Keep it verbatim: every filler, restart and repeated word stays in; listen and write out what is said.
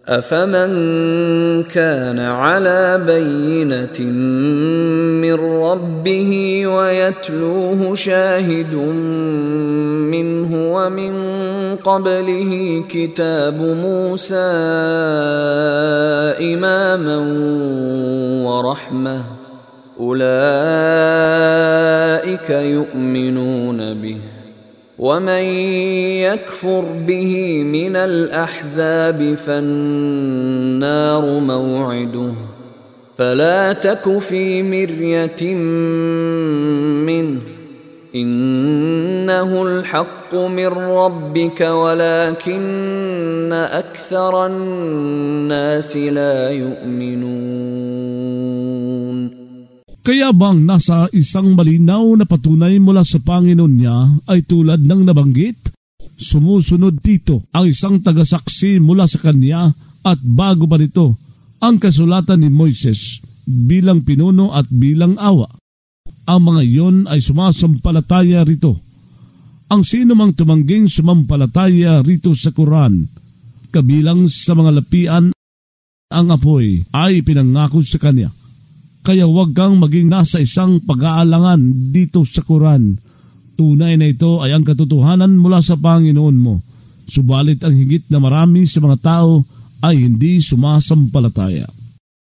أفمن كان على بينة من ربه ويتلوه شاهد منه ومن قبله كتاب موسى إماما ورحمة أولئك يؤمنون به ومن يكفر به من الأحزاب فالنار موعده فلا تك في مرية منه إنه الحق من ربك ولكن أكثر الناس لا يؤمنون. Kaya bang nasa isang malinaw na patunay mula sa Panginoon niya ay tulad ng nabanggit? Sumusunod dito ang isang tagasaksi mula sa kanya at bago pa nito ang kasulatan ni Moises bilang pinuno at bilang awa. Ang mga iyon ay sumasampalataya rito. Ang sino mang tumangging sumampalataya rito sa Quran, kabilang sa mga lapian, ang apoy ay pinangako sa kanya. Kaya huwag kang maging nasa isang pag-aalangan dito sa Quran. Tunay na ito ay ang katotohanan mula sa Panginoon mo. Subalit ang higit na marami sa mga tao ay hindi sumasampalataya.